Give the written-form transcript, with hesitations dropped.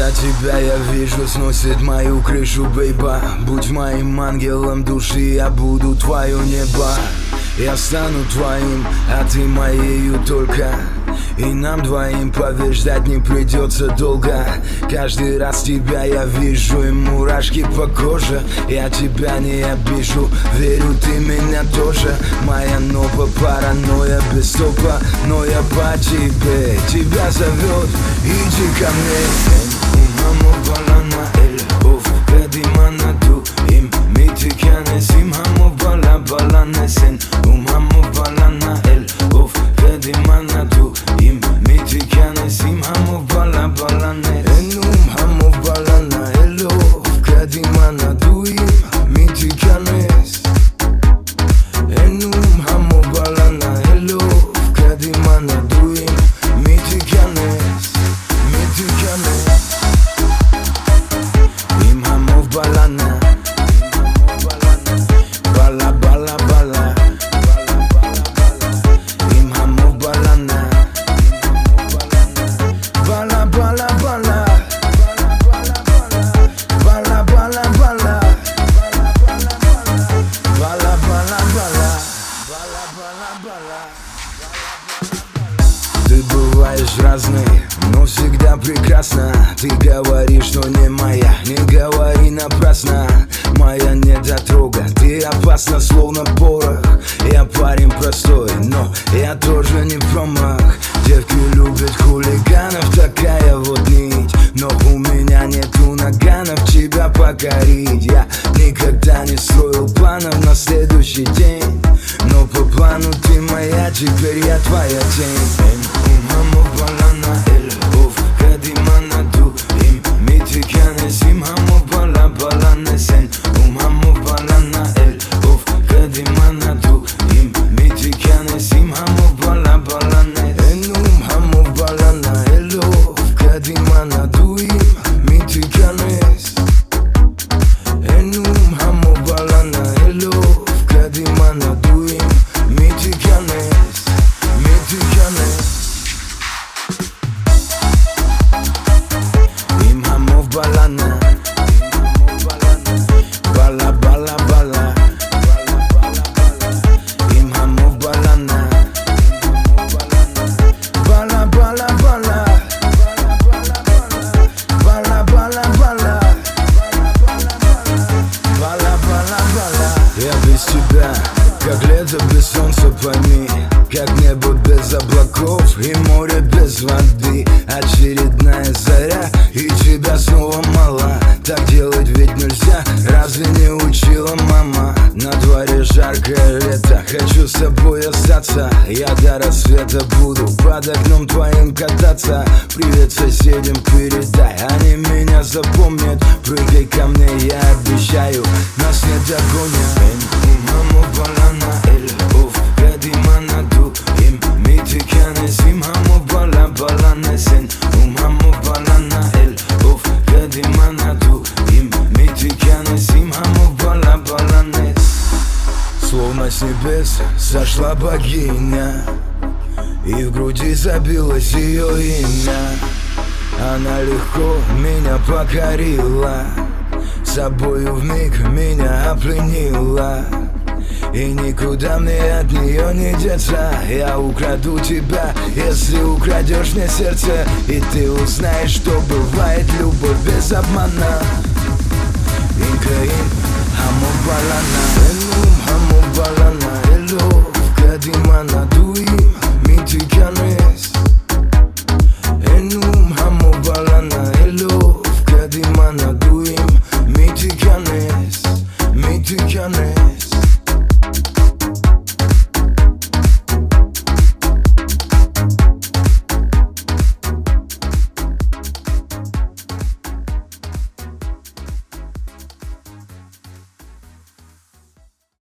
Когда тебя я вижу, сносит мою крышу, бейба. Будь моим ангелом души, я буду твое небо. Я стану твоим, а ты моею только. И нам двоим, поверь, ждать не придется долго. Каждый раз тебя я вижу, и мурашки по коже. Я тебя не обижу, верю, ты меня тоже. Моя новая паранойя без стопа, но я по тебе. Тебя зовет, иди ко мне. Ты бываешь разной, но всегда прекрасна. Ты говоришь, что не моя, не говори напрасно. Моя недотрога, ты опасна, словно порох. Я парень простой, но я тоже не промах. Девки любят хулиганов, такая вот нить. Но у меня нету наганов тебя покорить. Я никогда не строил планов на следующий день, но по плану ты моя, теперь я твоя тень. Как лето без солнца, пойми, как небо без облаков и море без воды. Очередная заря, и тебя снова мало. Так делать ведь нельзя, разве не учила мама? На дворе жаркое лето, хочу с тобой остаться. Я до рассвета буду под окном твоим кататься. Привет соседям передай, они меня запомнят. Прыгай ко мне, я обещаю, нас не догонят. Словно с небес сошла богиня, и в груди забилось ее имя. Она легко меня покорила, собою вмиг меня опленила. И никуда мне от нее не деться. Я украду тебя, если украдешь мне сердце. И ты узнаешь, что бывает любовь без обмана. Инкаин, хаму балана, элу, хаму балана, элу, кадимана дуи.